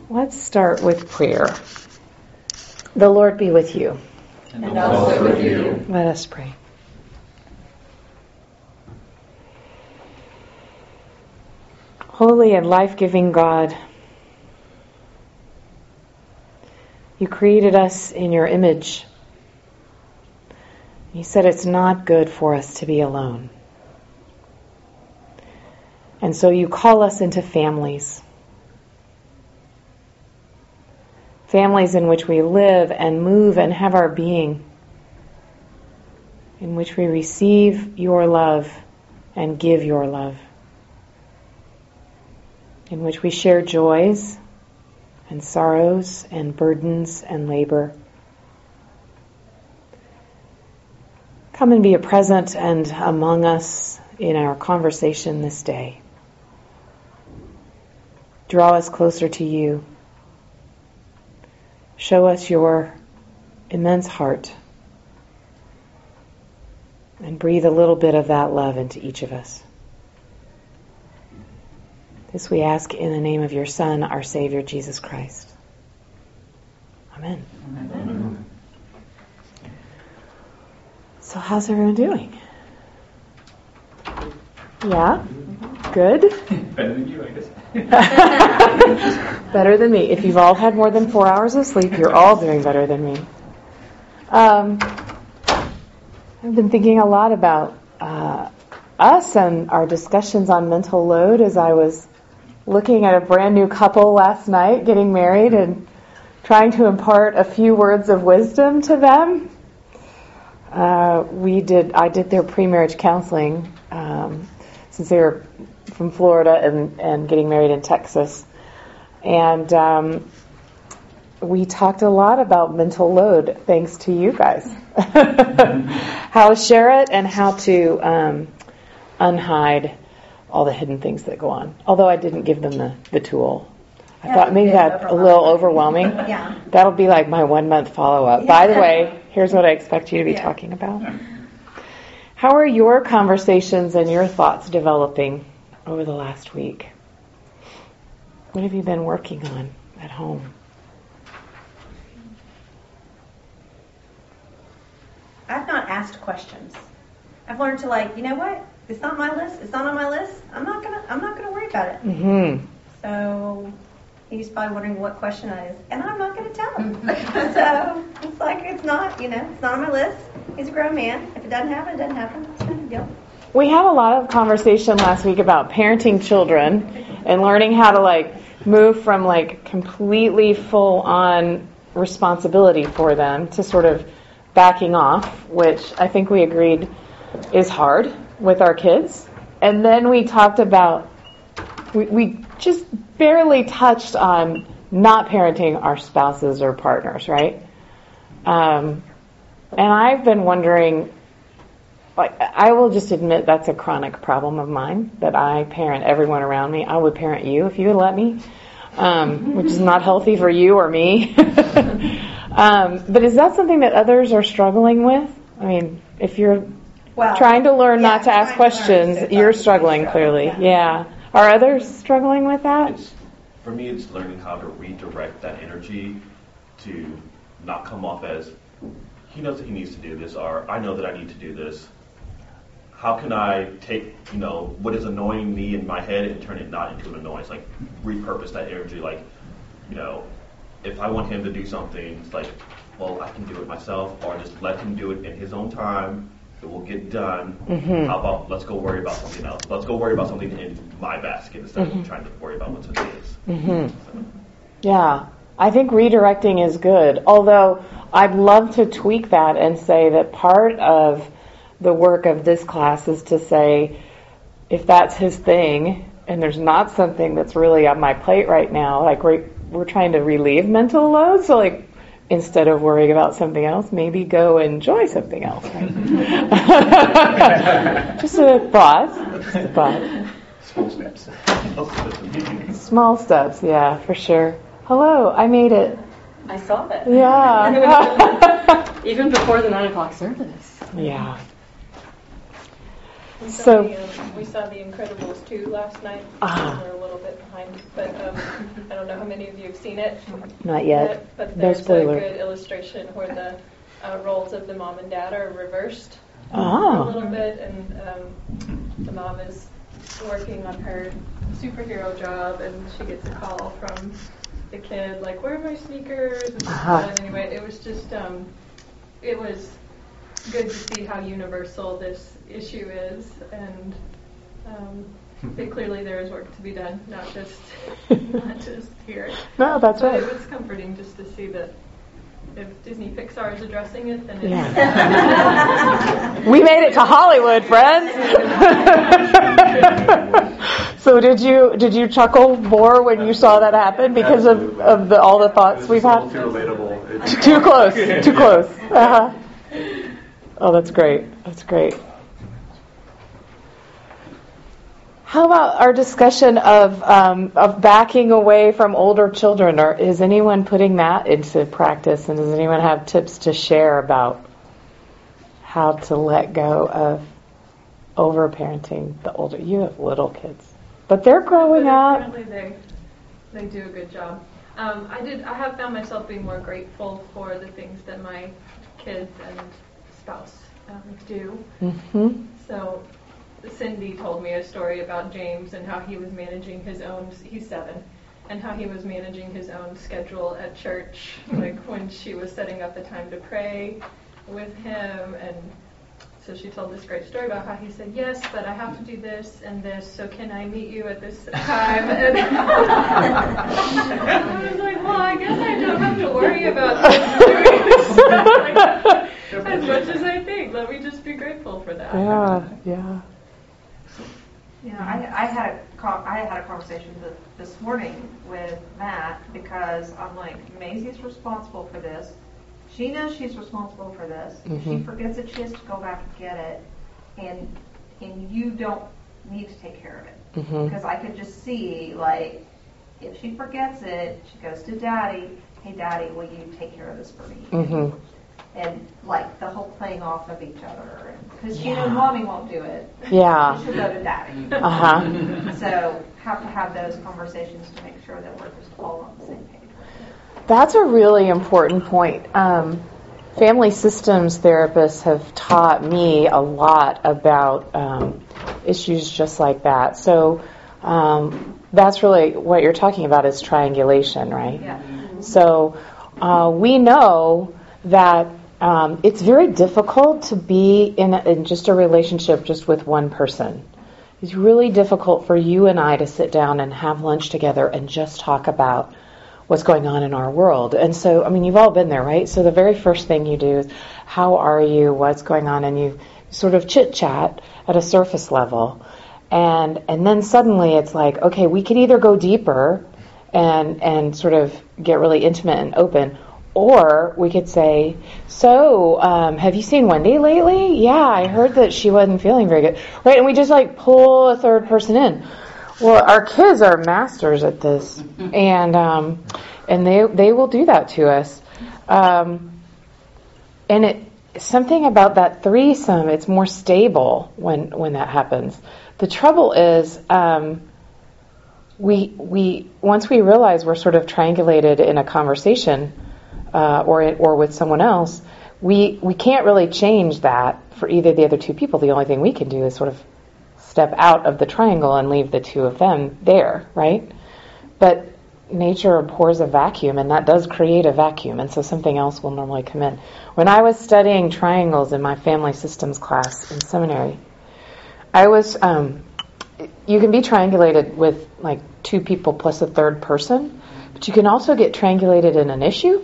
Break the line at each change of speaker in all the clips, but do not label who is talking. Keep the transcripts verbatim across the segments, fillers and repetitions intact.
Let's start with prayer. The Lord be with you.
And also with you.
Let us pray. Holy and life-giving God, you created us in your image. You said it's not good for us to be alone. And so you call us into families. Families in which we live and move and have our being. In which we receive your love and give your love. In which we share joys and sorrows and burdens and labor. Come and be a present and among us in our conversation this day. Draw us closer to you. Show us your immense heart. And breathe a little bit of that love into each of us. This we ask in the name of your Son, our Savior, Jesus Christ. Amen.
Amen.
So how's everyone doing? Yeah? Good?
Better than you, I guess.
Better than me. If you've all had more than four hours of sleep, you're all doing better than me. Um, I've been thinking a lot about uh, us and our discussions on mental load as I was looking at a brand new couple last night getting married and trying to impart a few words of wisdom to them. Uh, we did. I did their pre-marriage counseling um, since they were from Florida and, and getting married in Texas. And um, we talked a lot about mental load, thanks to you guys. How to share it and how to um, unhide all the hidden things that go on. Although I didn't give them the, the tool. I
yeah,
thought maybe that's a little overwhelming.
Yeah.
That'll be like my one month follow-up.
Yeah.
By the way, here's what I expect you to be
yeah.
talking about. How are your conversations and your thoughts developing over the last week? What have you been working on at home?
I've not asked questions. I've learned to like, you know what? It's not my list. It's not on my list. I'm not gonna. I'm not gonna worry about it.
Mm-hmm.
So he's probably wondering what question that is, and I'm not gonna tell him. So it's like it's not. You know, it's not on my list. He's a grown man. If it doesn't happen, it doesn't happen. It's no big deal.
We had a lot of conversation last week about parenting children and learning how to like move from like completely full on responsibility for them to sort of backing off, which I think we agreed is hard with our kids. And then we talked about, we, we just barely touched on not parenting our spouses or partners, right? Um, and I've been wondering, like, I will just admit that's a chronic problem of mine, that I parent everyone around me. I would parent you if you would let me, um, which is not healthy for you or me. um, but is that something that others are struggling with? I mean, if you're
Well,
trying to learn
yeah,
not to ask
trying to learn
questions,
to
you're
talk,
struggling
yeah.
clearly.
Yeah.
Yeah. Are others struggling with that?
It's, for me, it's learning how to redirect that energy to not come off as, he knows that he needs to do this, or I know that I need to do this. How can I take, you know, what is annoying me in my head and turn it not into an annoyance? Like, repurpose that energy. Like, you know, if I want him to do something, it's like, well, I can do it myself, or just let him do it in his own time. It will get done.
Mm-hmm.
How about let's go worry about something else? Let's go worry about something in my basket instead
Mm-hmm.
of trying to worry about what's in his.
Mm-hmm. So. Yeah. I think redirecting is good, although I'd love to tweak that and say that part of the work of this class is to say, if that's his thing, and there's not something that's really on my plate right now, like we're, we're trying to relieve mental load, so like, instead of worrying about something else, maybe go enjoy something else, right? Just a thought. Just a thought.
Small steps.
Small steps, yeah, for sure. Hello, I made it.
I saw that.
Yeah.
Even before the nine o'clock service.
Yeah.
And so,
So-
we, um, we saw The Incredibles two last night.
Ah.
We're a little bit behind, but um, I don't know how many of you have seen it.
Not yet.
But
No
there's
spoiler.
a good illustration where the uh, roles of the mom and dad are reversed a
Ah.
little bit, and um, the mom is working on her superhero job, and she gets a call from the kid, like, "Where are my sneakers?" And
Uh-huh.
but anyway, it was just, um, it was good to see how universal this issue is, and um, that clearly there is work to be done, not just not just here.
No, that's
But
right.
it was comforting just to see that if Disney Pixar is addressing it, then it's
Yeah. We made it to Hollywood, friends. So did you did you chuckle more when you saw that happen because of, of the, all the thoughts
It's
we've
just a
had?
little too relatable. It's-
Too close. Too close. Uh-huh. Oh, that's great. That's great. How about our discussion of um, of backing away from older children? Or is anyone putting that into practice? And does anyone have tips to share about how to let go of overparenting the older? You have little kids, but they're growing
but
up.
apparently they they do a good job. Um, I did. I have found myself being more grateful for the things that my kids and spouse um, do.
Mm-hmm.
So Cindy told me a story about James and how he was managing his own, he's seven, and how he was managing his own schedule at church, like when she was setting up the time to pray with him. And so she told this great story about how he said, "Yes, but I have to do this and this, so can I meet you at this time?" And I was like, well, I guess I don't have to worry about doing this like, as much as I think. Let me just be grateful for that.
Yeah, yeah.
You know, I, I had a co- I had a conversation th- this morning with Matt because I'm like, Maisie's responsible for this. She knows she's responsible for this. If she
Mhm.
forgets it, she has to go back and get it, and and you don't need to take care of it
Mhm.
because I could just see like if she forgets it, she goes to Daddy. Hey, Daddy, will you take care of this for me?
Mhm.
And like the whole playing off of each other, because she
Yeah.
knows Mommy won't do it.
Yeah.
She'll go to Daddy.
Uh huh.
So have to have those conversations to make sure that we're just all on the same page.
That's a really important point. Um, family systems therapists have taught me a lot about um, issues just like that. So um, that's really what you're talking about is triangulation, right?
Yeah.
So uh, we know that um, it's very difficult to be in, a, in just a relationship just with one person. It's really difficult for you and I to sit down and have lunch together and just talk about what's going on in our world. And so, I mean, you've all been there, right? So the very first thing you do is, how are you? What's going on? And you sort of chit-chat at a surface level. And and then suddenly it's like, okay, we could either go deeper and and sort of get really intimate and open, or we could say, so, um, have you seen Wendy lately? Yeah, I heard that she wasn't feeling very good. Right? And we just like pull a third person in. Well, our kids are masters at this, and um, and they they will do that to us. Um, and it something about that threesome. It's more stable when when that happens. The trouble is, um, we we once we realize we're sort of triangulated in a conversation, uh, or or with someone else, we we can't really change that for either the other two people. The only thing we can do is sort of step out of the triangle and leave the two of them there, right? But nature abhors a vacuum, and that does create a vacuum, and so something else will normally come in. When I was studying triangles in my family systems class in seminary, I was, um, you can be triangulated with like two people plus a third person, but you can also get triangulated in an issue.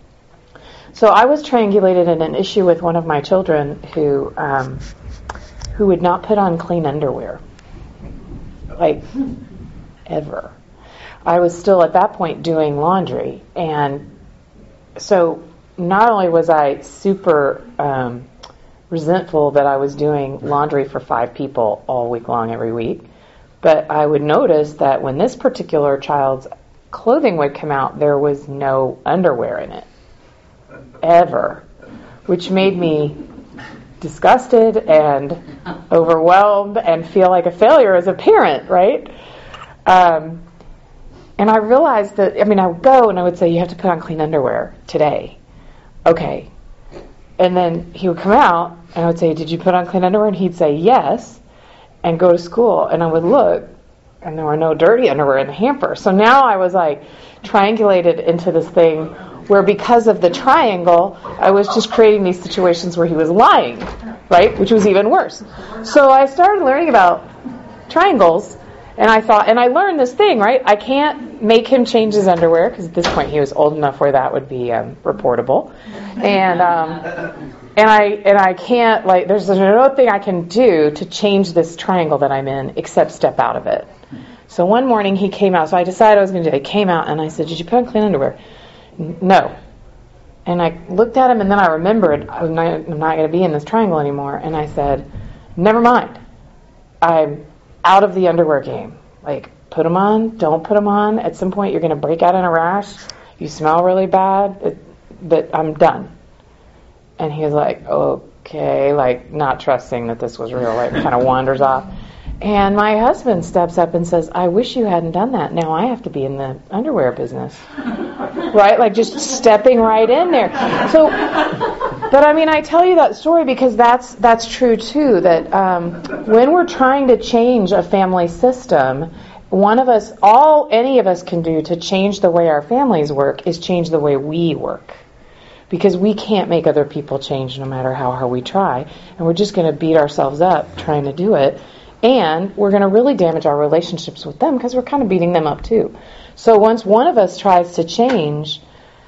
So I was triangulated in an issue with one of my children who, um, who would not put on clean underwear, like ever. I was still at that point doing laundry, and so not only was I super um, resentful that I was doing laundry for five people all week long every week, but I would notice that when this particular child's clothing would come out, there was no underwear in it, ever, which made me disgusted and overwhelmed and feel like a failure as a parent, right? Um, and I realized that, I mean, I would go and I would say, you have to put on clean underwear today. Okay. And then he would come out and I would say, did you put on clean underwear? And he'd say, yes, and go to school. And I would look, and there were no dirty underwear in the hamper. So now I was like triangulated into this thing where because of the triangle, I was just creating these situations where he was lying, right? Which was even worse. So I started learning about triangles, and I thought, and I learned this thing, right? I can't make him change his underwear, because at this point he was old enough where that would be um, reportable. And um, and I and I can't, like, there's no thing I can do to change this triangle that I'm in except step out of it. So one morning he came out, so I decided I was going to do it. He came out and I said, did you put on clean underwear? No. And I looked at him and then I remembered I'm not, I'm not going to be in this triangle anymore. And I said, never mind. I'm out of the underwear game. Like, put them on, don't put them on. At some point you're going to break out in a rash. You smell really bad, it, but I'm done. And he was like, okay, like not trusting that this was real, like kind of wanders off. And my husband steps up and says, I wish you hadn't done that. Now I have to be in the underwear business. Right? Like just stepping right in there. So, but I mean, I tell you that story because that's that's true too, that um, when we're trying to change a family system, one of us, all any of us can do to change the way our families work is change the way we work. Because we can't make other people change no matter how hard we try. And we're just going to beat ourselves up trying to do it. And we're going to really damage our relationships with them because we're kind of beating them up too. So once one of us tries to change,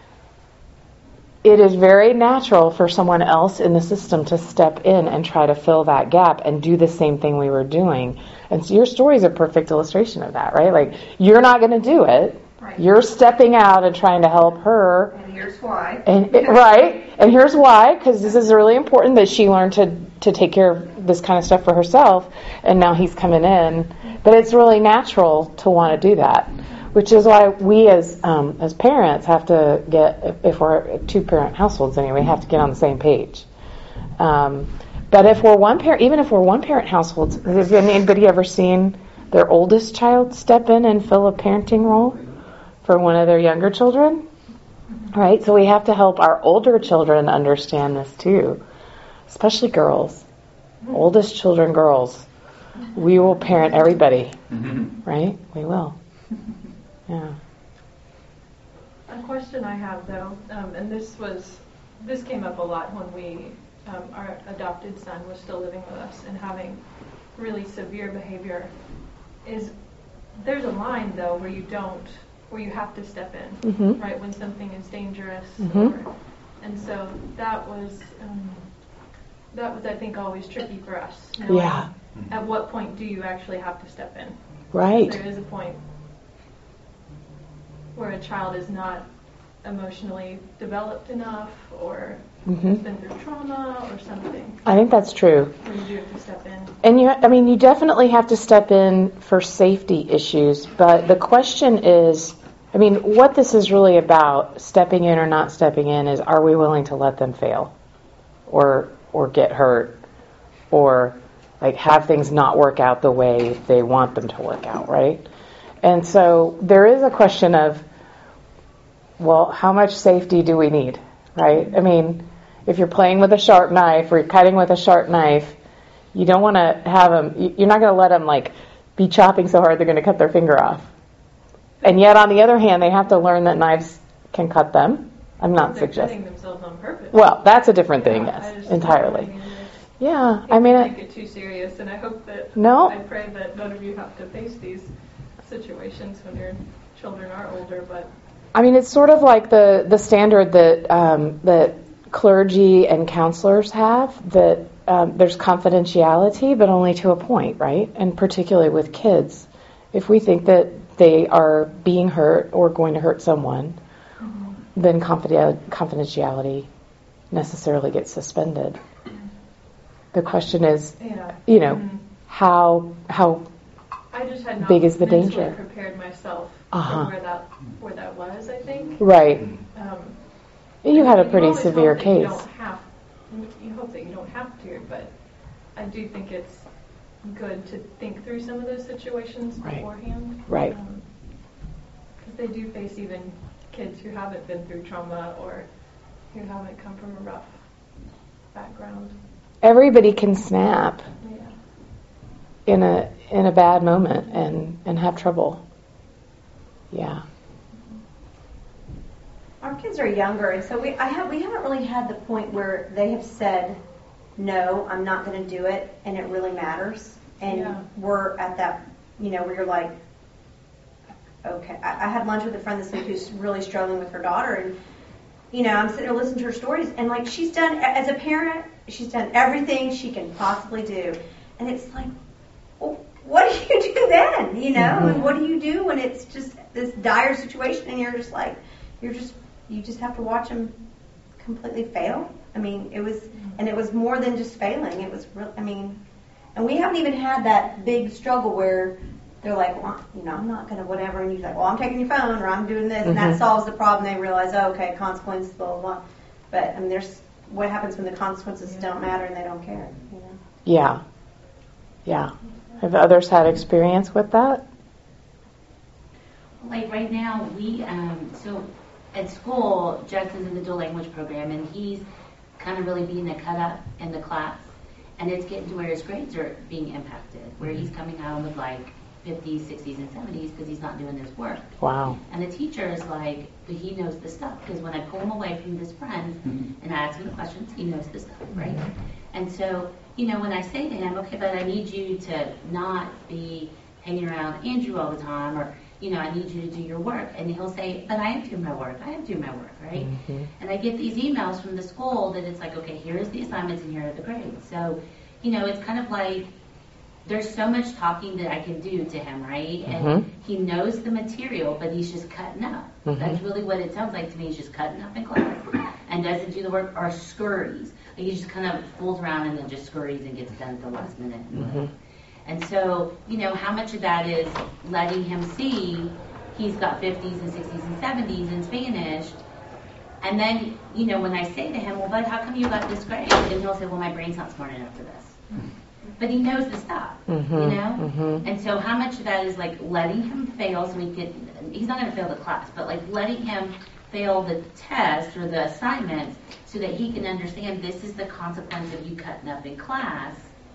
it is very natural for someone else in the system to step in and try to fill that gap and do the same thing we were doing. And so your story is a perfect illustration of that, right? Like, you're not going to do it.
Right.
You're stepping out and trying to help her.
And here's why.
And right. And here's why, because this is really important that she learned to, to take care of this kind of stuff for herself. And now he's coming in. But it's really natural to want to do that, which is why we as um, as parents have to get, if, if we're two-parent households anyway, have to get on the same page. Um, but if we're one parent, even if we're one-parent households, has anybody ever seen their oldest child step in and fill a parenting role for one of their younger children? Right? So we have to help our older children understand this too, especially girls. Oldest children, girls. We will parent everybody. Right? We will. Yeah.
A question I have though, um, and this was, this came up a lot when we, um, our adopted son was still living with us and having really severe behavior, is there's a line though where you don't, where you have to step in,
Mm-hmm.
right, when something is dangerous.
Mm-hmm.
Or, and so that was, um, that was I think always tricky for us. knowing
Yeah.
At what point do you actually have to step in?
Right.
There is a point where a child is not emotionally developed enough or
Mm-hmm.
has been through trauma or something.
I think that's true.
Where you do have to step in.
And you, I mean, you definitely have to step in for safety issues, but the question is, I mean, what this is really about, stepping in or not stepping in, is are we willing to let them fail or or get hurt or like have things not work out the way they want them to work out, right? And so there is a question of, well, how much safety do we need, right? I mean, if you're playing with a sharp knife or you're cutting with a sharp knife, you don't want to have them, you're not going to let them like be chopping so hard they're going to cut their finger off. And yet on the other hand, they have to learn that knives can cut them. I'm not
They're
suggesting.
cutting themselves on purpose.
Well, that's a different thing,
Yeah, I
yes,
just-
entirely.
I mean, it's-
Yeah,
I
I mean,
make
it,
it too serious, and I hope that
No.
I pray that none of you have to face these situations when your children are older. But
I mean, it's sort of like the, the standard that um, that clergy and counselors have, that um, there's confidentiality, but only to a point, right? And particularly with kids. If we think that they are being hurt or going to hurt someone, mm-hmm. then confiden- confidentiality necessarily gets suspended. The question is,
yeah,
you know,
mm-hmm.
how how
I just had not
big is the
mentally
danger?
prepared myself
Uh-huh.
for where that where that was. I think.
right?
Um,
You had a
you
pretty
always
severe
hope that you
case.
don't have and you hope that you don't have to, but I do think it's good to think through some of those situations
Right.
beforehand.
Right.
Because they do face even kids who haven't been through trauma or who haven't come from a rough background.
Everybody can snap
Yeah.
in a in a bad moment and, and have trouble. Yeah.
Our kids are younger, and so we I have we haven't really had the point where they have said, "No, I'm not going to do it," and it really matters. And
Yeah.
we're at that, you know, where you're like, okay. I, I had lunch with a friend this week who's really struggling with her daughter, and you know, I'm sitting there listening to her stories, and like she's done as a parent, she's done everything she can possibly do, and it's like, well, what do you do then? You know,
Mm-hmm.
and what do you do when it's just this dire situation, and you're just like, you're just you just have to watch them completely fail. I mean, it was, and it was more than just failing. It was real. I mean, and we haven't even had that big struggle where they're like, well, you know, I'm not going to whatever, and you're like, well, I'm taking your phone, or I'm doing this, and that
Mhm.
solves the problem. They realize, oh, okay, consequences, blah blah blah. But I mean, there's what happens when the consequences don't matter and they don't care. You know?
Yeah. Yeah. Have others had experience with that?
Like right now, we, um, so at school, Jackson's in the dual language program, and he's kind of really being a cut up in the class. And it's getting to where his grades are being impacted, where he's coming out with like fifties, sixties, and seventies because he's not doing his work.
Wow.
And the teacher is like, but he knows the stuff, because when I pull him away from his friend and I ask him the questions, he knows the stuff, right? And so, you know, when I say to him, okay, but I need you to not be hanging around Andrew all the time, or, you know, I need you to do your work. And he'll say, but I am doing my work. I am doing my work, right?
Mm-hmm.
And I get these emails from the school that it's like, okay, here's the assignments and here are the grades. So, you know, it's kind of like, there's so much talking that I can do to him, right? And
Mhm.
he knows the material, but he's just cutting up.
Mhm.
That's really what it sounds like to me. He's just cutting up in class and doesn't do the work, or scurries. Like he just kind of fools around and then just scurries and gets done at the last minute.
Mhm.
And so, you know, how much of that is letting him see he's got fifties and sixties and seventies in Spanish. And then, you know, when I say to him, well, bud, how come you got this grade? And he'll say, well, my brain's not smart enough for this. But he knows the stuff,
Mhm,
you know?
mhm.
And so how much of that is like letting him fail so he could, he's not going to fail the class, but like letting him fail the test or the assignments so that he can understand this is the consequence of you cutting up in class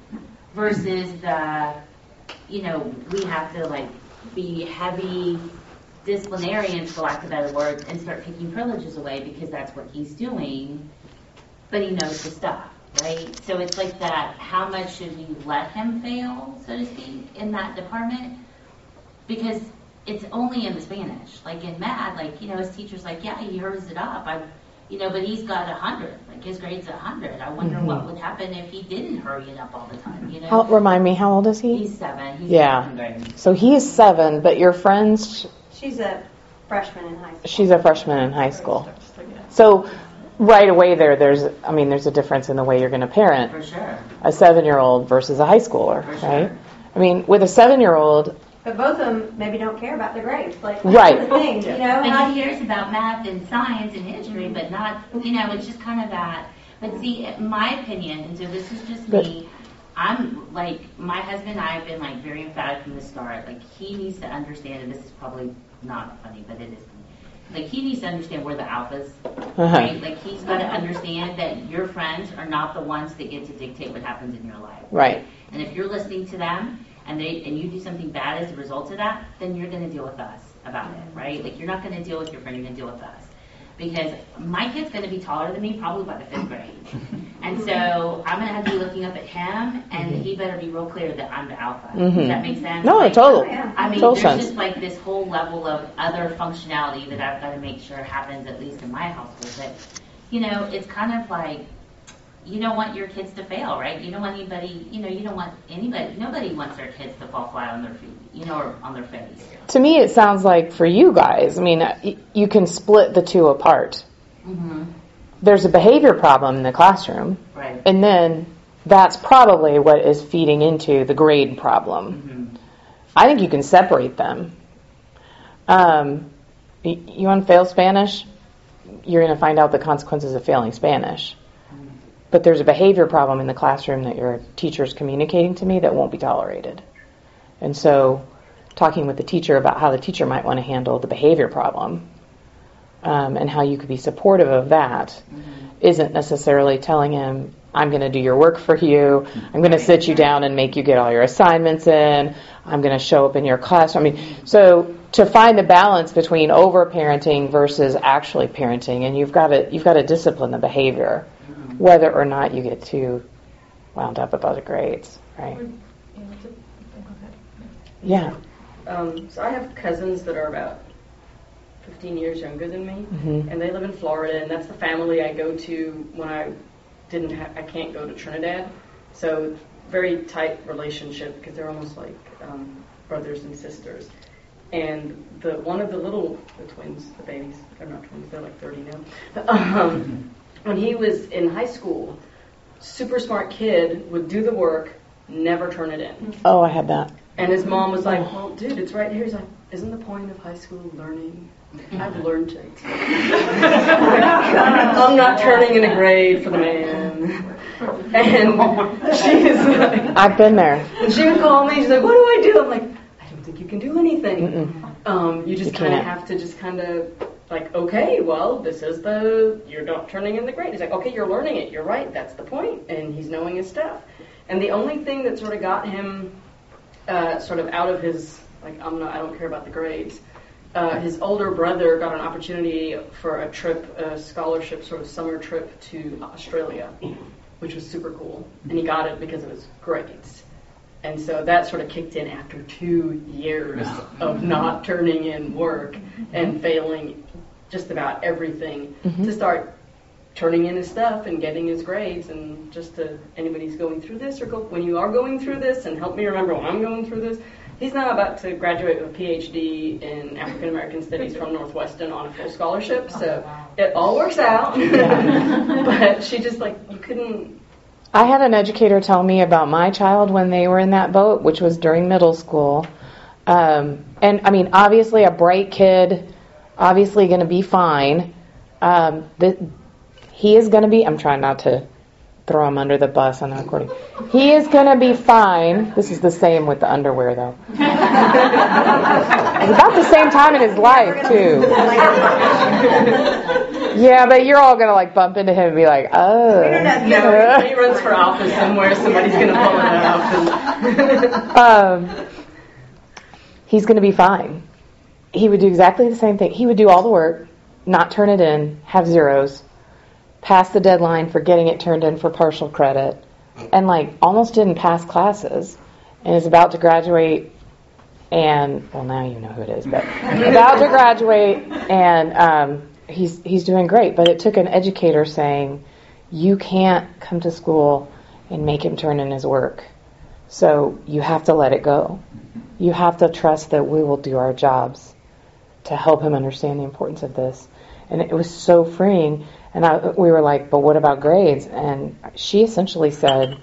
versus the, you know, we have to like be heavy disciplinarians, for lack of better words, and start taking privileges away because that's what he's doing, but he knows the stuff. Right? So it's like that, how much should we let him fail, so to speak, in that department? Because it's only in the Spanish. Like in math, like, you know, his teacher's like, yeah, he hurries it up. I, you know, but he's got a hundred. Like his grade's a hundred. I wonder
Mhm.
what would happen if he didn't hurry it up all the time, you know?
How, remind me, how old is he?
He's seven. He's
Yeah.
seven.
So he is seven, but your friend's,
She's a freshman in high school.
she's a freshman in high school.
So, yeah.
So right away there, there's, I mean, there's a difference in the way you're going to parent
For sure.
a seven-year-old versus a high schooler,
For sure.
right? I mean, with a seven-year-old,
But both of them maybe don't care about their grades. Like,
Right.
that's the thing, you know?
But
How
he
do you-
cares about math and science and history, but not, you know, it's just kind of that. But see, in my opinion, and so this is just
But-
me, I'm like, my husband and I have been like very emphatic from the start. Like, he needs to understand, and this is probably not funny, but it is funny. Like, he needs to understand we're the alphas,
Uh-huh.
right? Like, he's got to understand that your friends are not the ones that get to dictate what happens in your life.
right.
And if you're listening to them and they and you do something bad as a result of that, then you're going to deal with us about it, right? Like you're not going to deal with your friend, you're going to deal with us. Because my kid's going to be taller than me probably by the fifth grade. And so I'm going to have to be looking up at him, and he better be real clear that I'm the alpha.
Mhm.
Does that make sense?
No,
Like,
total.
yeah.
I mean,
Total
there's
sense.
just like this whole level of other functionality that I've got to make sure happens, at least in my household. But, you know, it's kind of like, you don't want your kids to fail, right? You don't want anybody, you know, you don't want anybody, nobody wants their kids to fall flat on their feet, you know, or on their face.
To me, it sounds like for you guys, I mean, uh, y- you can split the two apart.
Mm-hmm.
There's a behavior problem in the classroom,
Right.
and then that's probably what is feeding into the grade problem.
Mm-hmm.
I think you can separate them. Um, y- you want to fail Spanish? You're going to find out the consequences of failing Spanish. but there's a behavior problem in the classroom that your teacher's communicating to me that won't be tolerated. And so talking with the teacher about how the teacher might want to handle the behavior problem um, and how you could be supportive of that mm-hmm. isn't necessarily telling him, I'm going to do your work for you, I'm going to sit you down and make you get all your assignments in, I'm going to show up in your class. I mean, so to find the balance between over-parenting versus actually parenting, and you've got to you've got to discipline the behavior, whether or not you get too wound up about the grades, right? Yeah.
Um, so I have cousins that are about fifteen years younger than me,
mm-hmm.
and they live in Florida, and that's the family I go to when I didn't ha- I can't go to Trinidad. So very tight relationship because they're almost like um, brothers and sisters. And the one of the little the twins, the babies, they're not twins, they're like thirty now. Um, when he was in high school, super smart kid, would do the work, never turn it in.
Oh, I had that.
And his mom was like, well, dude, it's right here. He's like, isn't the point of high school learning? I've learned it. I'm not turning in a grade for the man. And she's like...
I've been there.
And she would call me, she's like, what do I do? I'm like, I don't think you can do anything. Um, you just kind of have to just kind of, like, okay, well, this is the, you're not turning in the grade. He's like, okay, you're learning it. You're right. That's the point. And he's knowing his stuff. And the only thing that sort of got him uh, sort of out of his, like, I'm not, I don't care about the grades, Uh, his older brother got an opportunity for a trip, a scholarship sort of summer trip to Australia, which was super cool. And he got it because of his grades. And so that sort of kicked in after two years of not turning in work and failing just about everything mm-hmm. to start turning in his stuff and getting his grades. And just to anybody who's going through this, or go, when you are going through this, and help me remember when I'm going through this, he's now about to graduate with a P H D in African American Studies from Northwestern on a full scholarship, so it all works out. But she just, like, you couldn't...
I had an educator tell me about my child when they were in that boat, which was during middle school. Um, and, I mean, obviously a bright kid, obviously going to be fine. Um, the, he is going to be... I'm trying not to throw him under the bus on the recording. He is going to be fine. This is the same with the underwear, though. It's about the same time in his life, too. Yeah, but you're all going to, like, bump into him and be like, oh.
No, he runs for office somewhere. Somebody's going to pull it up. And
um, he's going to be fine. He would do exactly the same thing. He would do all the work, not turn it in, have zeros, passed the deadline for getting it turned in for partial credit, and like almost didn't pass classes, and is about to graduate, and well, now you know who it is, but about to graduate, and um, he's he's doing great. But it took an educator saying, you can't come to school and make him turn in his work, so you have to let it go. You have to trust that we will do our jobs to help him understand the importance of this. And it was so freeing. And I, we were like, but what about grades? And she essentially said,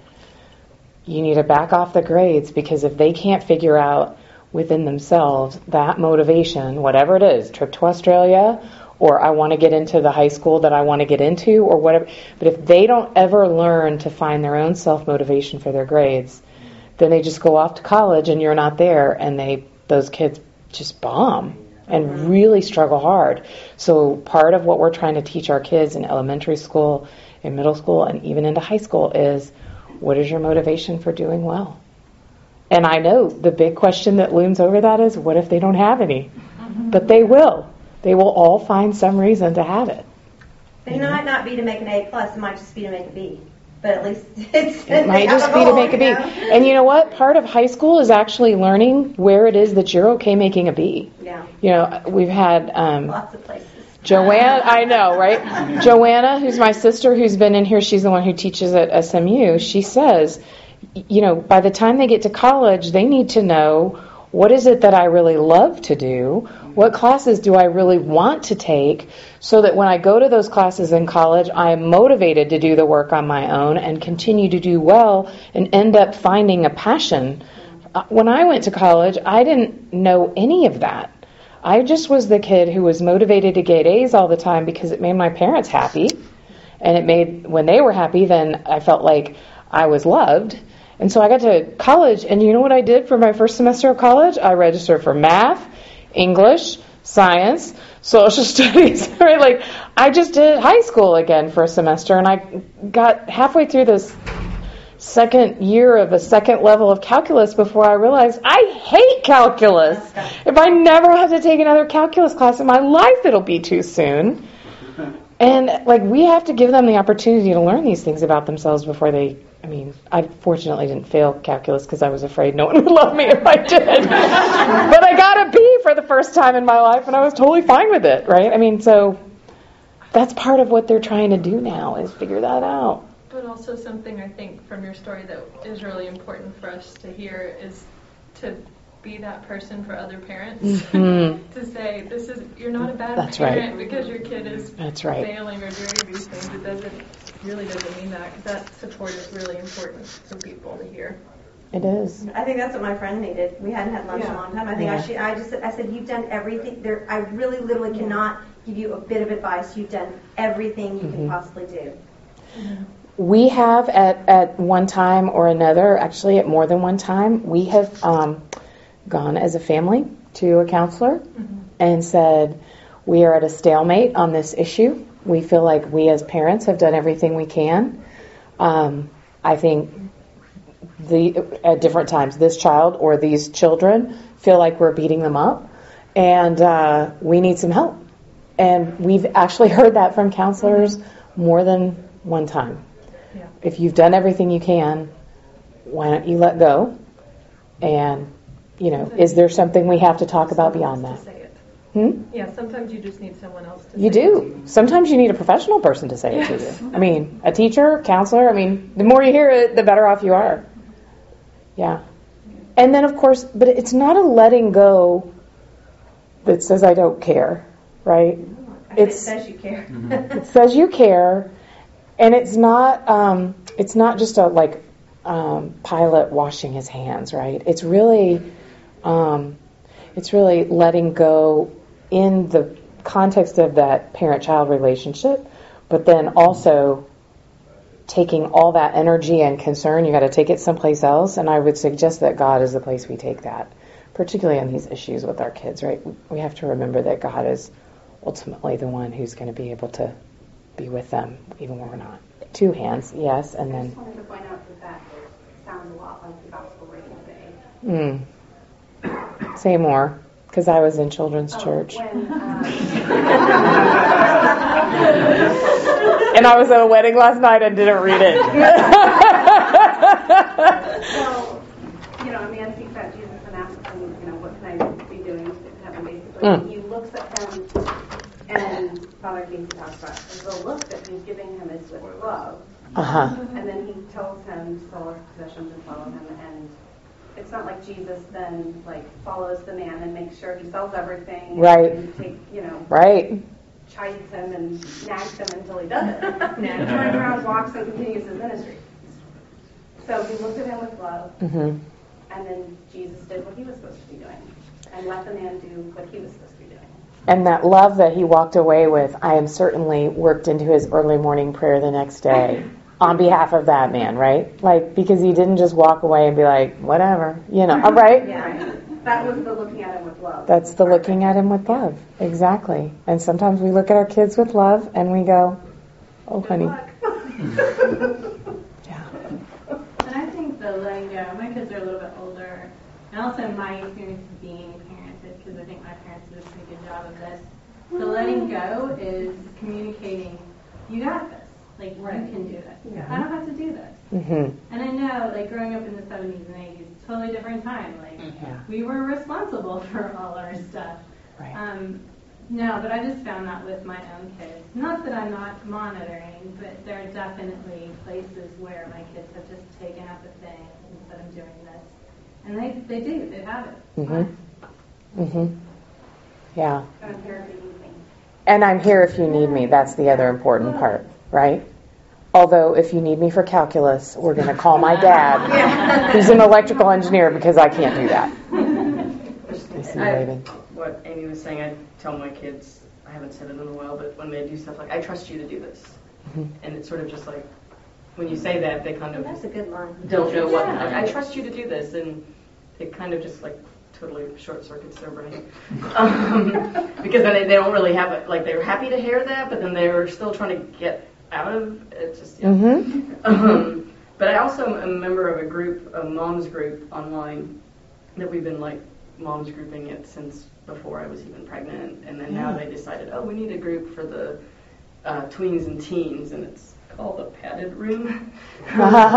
you need to back off the grades, because if they can't figure out within themselves that motivation, whatever it is, trip to Australia, or I want to get into the high school that I want to get into, or whatever, but if they don't ever learn to find their own self-motivation for their grades, then they just go off to college and you're not there, and they those kids just bomb and really struggle hard. So part of what we're trying to teach our kids in elementary school, in middle school, and even into high school is, what is your motivation for doing well? And I know the big question that looms over that is, what if they don't have any? But they will. They will all find some reason to have it.
It might not be to make an A plus, it might just be to make a B. But at least it's...
It might just be to make a B. And you know what? Part of high school is actually learning where it is that you're okay making a B.
Yeah.
You know, we've had... Um,
Lots of places.
Joanna, I know, right? Joanna, who's my sister, who's been in here, she's the one who teaches at S M U, she says, you know, by the time they get to college, they need to know, what is it that I really love to do? What classes do I really want to take, so that when I go to those classes in college, I am motivated to do the work on my own and continue to do well and end up finding a passion. When I went to college, I didn't know any of that. I just was the kid who was motivated to get A's all the time because it made my parents happy. And it made, when they were happy, then I felt like I was loved. And so I got to college, and you know what I did for my first semester of college? I registered for math, English, science, social studies, right? Like, I just did high school again for a semester, and I got halfway through this second year of a second level of calculus before I realized I hate calculus. If I never have to take another calculus class in my life, it'll be too soon. And, like, we have to give them the opportunity to learn these things about themselves before they, I mean, I fortunately didn't fail calculus because I was afraid no one would love me if I did. But I got a B for the first time in my life, and I was totally fine with it, right? I mean, so that's part of what they're trying to do now is figure that out.
But also something I think from your story that is really important for us to hear is to be that person for other parents. Mm-hmm. To say, this is, you're not a bad
That's
parent
right.
because your kid is
That's right.
failing or doing these things. It doesn't, really doesn't mean that, because that support is really important for people to hear.
It is.
I think that's what my friend needed. We hadn't had lunch in a long time. I think
Yeah.
I, should, I just I said, you've done everything. There, I really literally cannot give you a bit of advice. You've done everything you
Mm-hmm.
can possibly do.
Mm-hmm.
We have at, at one time or another, actually at more than one time, we have um, gone as a family to a counselor mm-hmm. and said, we are at a stalemate on this issue. We feel like we as parents have done everything we can. Um, I think the at different times, this child or these children feel like we're beating them up, and uh, we need some help. And we've actually heard that from counselors more than one time.
Yeah.
If you've done everything you can, why don't you let go? And, you know, is there something we have to talk about beyond that?
To say it.
Hmm?
Yeah, sometimes you just need someone else to
You
say it.
do. Sometimes you need a professional person to say it to
Yes.
you. I mean, a teacher, counselor, I mean, the more you hear it, the better off you are. Yeah. And then, of course, but it's not a letting go that says I don't care, right?
It
It's,
says you care.
it says you care, and it's not um, it's not just a like um, Pilate washing his hands, right? It's really um, it's really letting go in the context of that parent-child relationship, but then also taking all that energy and concern, you got to take it someplace else, and I would suggest that God is the place we take that, particularly on these issues with our kids, right? We have to remember that God is ultimately the one who's going to be able to be with them, even when we're not. Two hands, yes, and
I
then...
just wanted to point out that that sounds a lot like the gospel reading today.
Mm. Say more, because I was in children's
Oh,
church.
When, um,
And I was at a wedding last night and didn't read it.
well, you know, a man seeks out Jesus and asks him, you know, what can I be doing to get to heaven, basically.
Mm.
He looks at him, and Father Casey talks about the look that he's giving him is with love.
Uh-huh.
And then he tells him to sell his possessions and follow him, and it's not like Jesus then, like, follows the man and makes sure he sells everything.
Right.
And take, you know,
Right.
chides him and nags him until he does it. He turns around, walks, and continues his ministry. So he looked at him with love,
Mm-hmm.
and then Jesus did what he was supposed to be doing, and let the man do what he was supposed to be doing.
And that love that he walked away with, I am certainly worked into his early morning prayer the next day on behalf of that man, right? Like, because he didn't just walk away and be like, whatever, you know, all right?
Yeah, that was the looking at him with love.
That's the looking at him with love. Exactly. And sometimes we look at our kids with love and we go, oh, honey. Yeah.
And I think the letting go, my kids are a little bit older, and also my experience of being parented, because I think my parents did a pretty good job of this. The letting go is communicating, you got this. Like, you can do this.
Yeah.
I don't have to do this.
Mm-hmm.
And I know, like, growing up in the seventies and eighties, totally different time. Like,
Yeah.
we were responsible for all our stuff.
Right.
Um, no, but I just found that with my own kids. Not that I'm not monitoring, but there are definitely places where my kids have just taken up a thing instead of doing this. And they, they do. They have it. It's
Mm-hmm.
fine.
Mm-hmm. Yeah.
And I'm here if you need me.
And I'm here if you need me. That's the other important part, right? Although, if you need me for calculus, we're going to call my dad, who's an electrical engineer, because I can't do that. I see you
I-
waving.
What Amy was saying, I tell my kids, I haven't said it in a while, but when they do stuff like, I trust you to do this. Mm-hmm. And it's sort of just like, when you say that, they kind of
That's a good line.
don't know what,
Yeah.
I, I trust you to do this, and it kind of just like totally short circuits their brain. Um, because then they, they don't really have it, like they're happy to hear that, but then they're still trying to get out of it. Just, yeah.
Mm-hmm.
Um, but I also am a member of a group, a moms group online, that we've been like moms grouping it since before I was even pregnant, and then now they decided, oh, we need a group for the uh, tweens and teens, and it's called the padded room.
The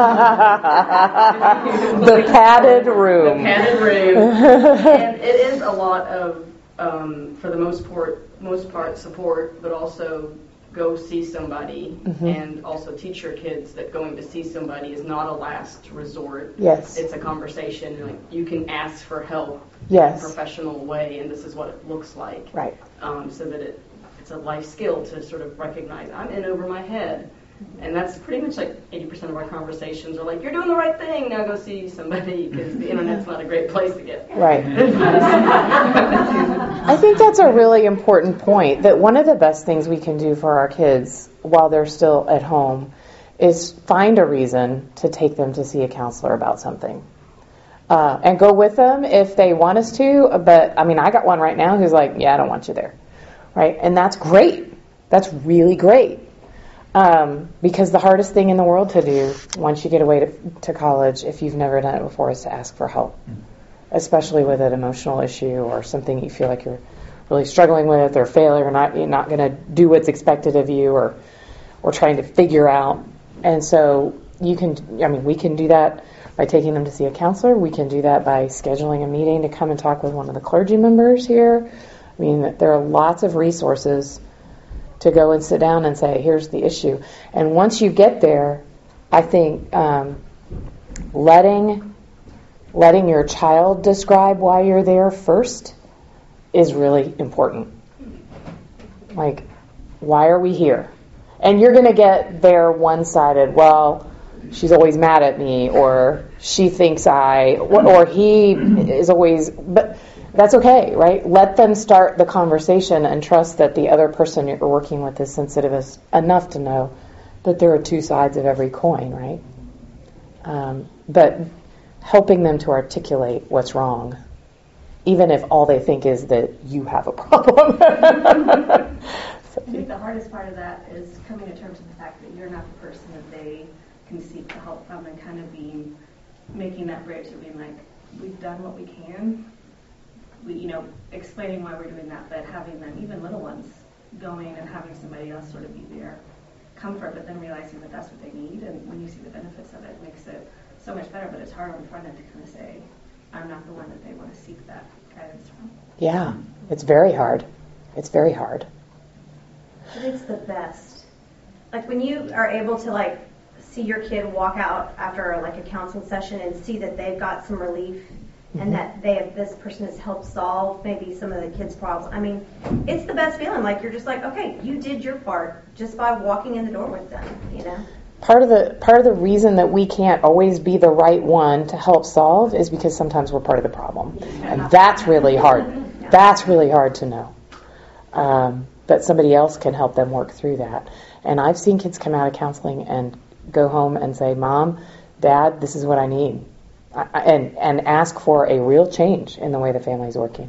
padded room.
The padded room. And it is a lot of, um, for the most part, most part support, but also go see somebody,
mm-hmm.
and also teach your kids that going to see somebody is not a last resort.
Yes.
It's a conversation. Like, you can ask for help
yes.
in a professional way, and this is what it looks like.
Right.
Um, so that it, it's a life skill to sort of recognize, I'm in over my head. And that's pretty much like eighty percent of our conversations are like, you're doing the right thing, now go see somebody, because the internet's not a great place to get
right.
advice.
I think that's a really important point, that one of the best things we can do for our kids while they're still at home is find a reason to take them to see a counselor about something. Uh, and go with them if they want us to, but I mean, I got one right now who's like, yeah, I don't want you there. Right? And that's great. That's really great. Um, because the hardest thing in the world to do once you get away to, to college, if you've never done it before, is to ask for help, especially with an emotional issue or something you feel like you're really struggling with, or failure, or not you're not going to do what's expected of you, or or trying to figure out. And so you can, I mean, we can do that by taking them to see a counselor. We can do that by scheduling a meeting to come and talk with one of the clergy members here. I mean, there are lots of resources to go and sit down and say, here's the issue. And once you get there, I think um, letting letting your child describe why you're there first is really important. Like, why are we here? And you're going to get there one-sided, well, she's always mad at me, or she thinks I, or he is always, but that's okay, right? Let them start the conversation and trust that the other person you're working with is sensitive enough to know that there are two sides of every coin, right? Um, but helping them to articulate what's wrong, even if all they think is that you have a problem.
I think the hardest part of that is coming to terms with the fact that you're not the person that they can seek to help from, and kind of being, making that bridge of being like, we've done what we can. We, you know, explaining why we're doing that, but having them, even little ones, going and having somebody else sort of be their comfort, but then realizing that that's what they need, and when you see the benefits of it, it makes it so much better. But it's hard on the front end to kind of say, I'm not the one that they want to seek that guidance from.
Yeah, it's very hard. It's very hard.
But it's the best. Like when you are able to like see your kid walk out after like a counseling session and see that they've got some relief, mm-hmm. and that they have, this person has helped solve maybe some of the kids' problems. I mean, it's the best feeling. Like you're just like, okay, you did your part just by walking in the door with them, you know?
Part of the part of the reason that we can't always be the right one to help solve is because sometimes we're part of the problem. And that's really hard. That's really hard to know. Um, but somebody else can help them work through that. And I've seen kids come out of counseling and go home and say, Mom, Dad, this is what I need. I, and, and ask for a real change in the way the family's working.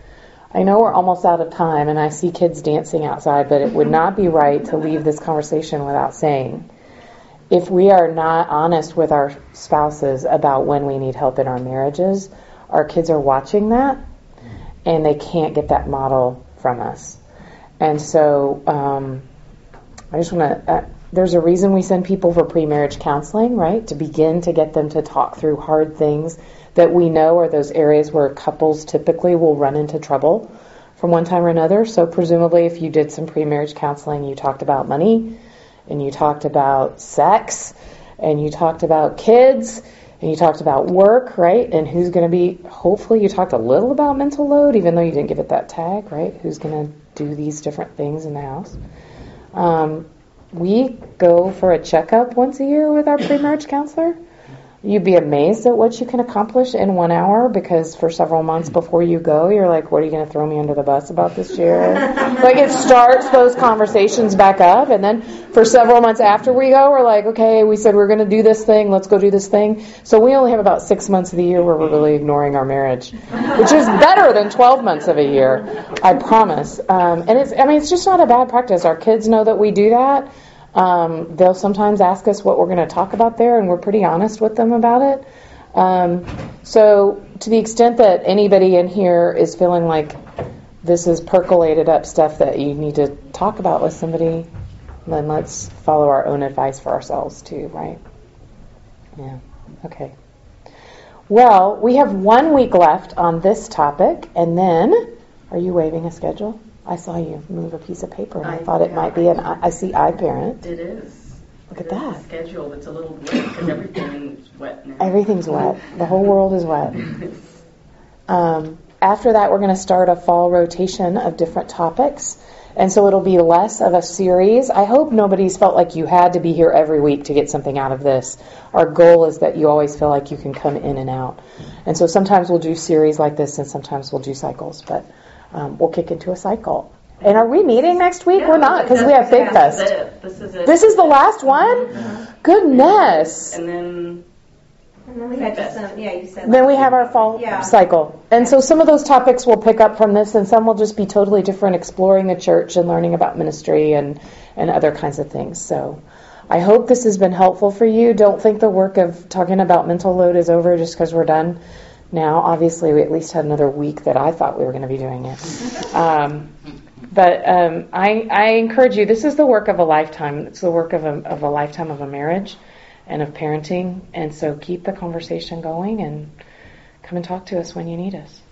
I know we're almost out of time, and I see kids dancing outside, but it would not be right to leave this conversation without saying, if we are not honest with our spouses about when we need help in our marriages, our kids are watching that, and they can't get that model from us. And so um, I just want to, uh, there's a reason we send people for pre-marriage counseling, right? To begin to get them to talk through hard things that we know are those areas where couples typically will run into trouble from one time or another. So presumably if you did some pre-marriage counseling, you talked about money, and you talked about sex, and you talked about kids, and you talked about work, right? And who's going to be, hopefully you talked a little about mental load, even though you didn't give it that tag, right? Who's going to do these different things in the house? Um, we go for a checkup once a year with our pre-marriage counselor. You'd be amazed at what you can accomplish in one hour, because for several months before you go, you're like, what are you going to throw me under the bus about this year? Like, it starts those conversations back up, and then for several months after we go, we're like, okay, we said we're going to do this thing, let's go do this thing. So we only have about six months of the year where we're really ignoring our marriage, which is better than twelve months of a year, I promise. Um, and it's, I mean, it's just not a bad practice. Our kids know that we do that. Um, they'll sometimes ask us what we're going to talk about there, and we're pretty honest with them about it. Um, so to the extent that anybody in here is feeling like this is percolated up stuff that you need to talk about with somebody, then let's follow our own advice for ourselves too, right? Yeah. Okay. Well, we have one week left on this topic, and then, are you waving a schedule? I saw you move a piece of paper, and I, I thought it yeah, might be an I, I see iParent.
It is.
Look
it
at
is
that.
A schedule that's a little wet because everything's wet now.
Everything's wet. The whole world is wet. Um, after that, we're going to start a fall rotation of different topics, and so it'll be less of a series. I hope nobody's felt like you had to be here every week to get something out of this. Our goal is that you always feel like you can come in and out. And so sometimes we'll do series like this, and sometimes we'll do cycles, but Um, we'll kick into a cycle. And are we meeting next week?
Yeah,
We're not, because we have Big Fest.
This is it. This is it.
This is the last one?
Uh-huh.
Goodness.
And then...
And then we had just some, yeah, you said.
Then we have our fall
yeah.
cycle. And so some of those topics will pick up from this, and some will just be totally different, exploring the church and learning about ministry and, and other kinds of things. So I hope this has been helpful for you. Don't think the work of talking about mental load is over just because we're done. Now, obviously, we at least had another week that I thought we were going to be doing it. Um, but um, I, I encourage you, this is the work of a lifetime. It's the work of a, of a lifetime of a marriage and of parenting. And so keep the conversation going and come and talk to us when you need us.